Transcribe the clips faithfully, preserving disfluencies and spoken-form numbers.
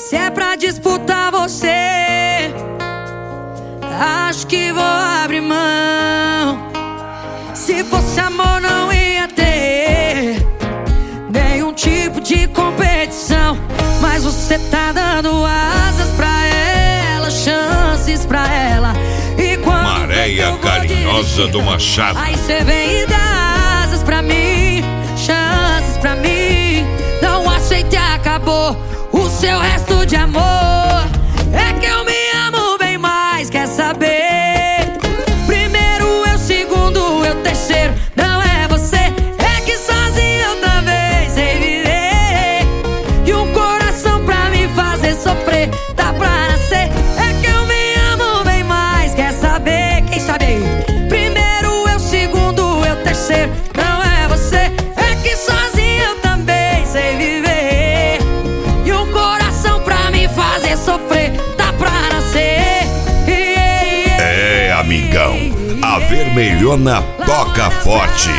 Se é pra disputar você, acho que vou abrir mão. Se fosse amor não ia ter nenhum tipo de competição. Mas você tá dando asas pra ela, chances pra ela. E quando Maréia Carinhosa do Machado, aí cê vem e dá asas pra mim, chances pra mim. Não aceita e acabou o seu resto de amor. É que eu me amo bem mais, quer saber? Primeiro eu, segundo eu, terceiro. Não é você, é que sozinho eu também sei viver. E um coração pra me fazer sofrer, dá pra nascer. É que eu me amo bem mais, quer saber? Quem sabe aí? Primeiro eu, segundo eu, terceiro. Não é você, é que sozinho eu também sei viver. E um coração pra me fazer sofrer, dá pra nascer. é, amigão, a vermelhona toca forte.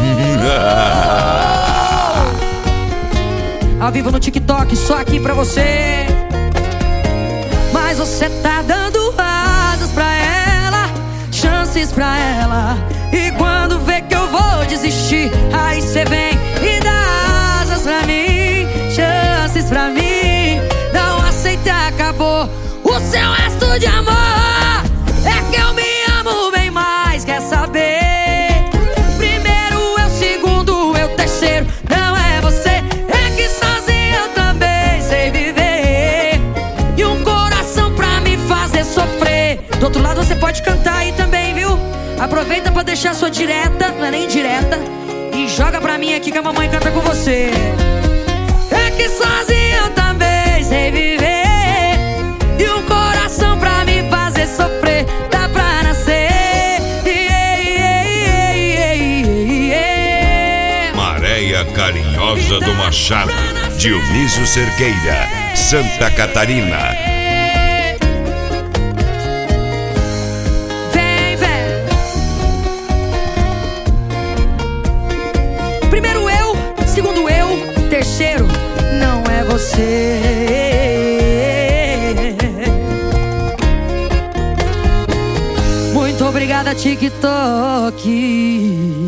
Ao vivo no TikTok, só aqui pra você. Mas você tá dando asas pra ela, chances pra ela. E quando vê que eu vou desistir, aí cê vem e dá asas pra mim, chances pra mim. Não aceita, acabou o seu resto de amor. É que eu me amo bem mais, quer saber? Primeiro eu, segundo eu, terceiro. Não é você, é que sozinho eu também sei viver. E um coração pra me fazer sofrer. Do outro lado você pode cantar aí também, viu? Aproveita pra deixar sua direta, não é nem direta, e joga pra mim aqui que a mamãe canta com você. É que sozinho eu também sei viver. E um coração pra me fazer sofrer, dá pra nascer. Maréia Carinhosa do Machado, Dionísio Cerqueira, Santa Catarina. Vem, vem. Primeiro eu, segundo eu, terceiro não é você. Muito obrigada, TikTok.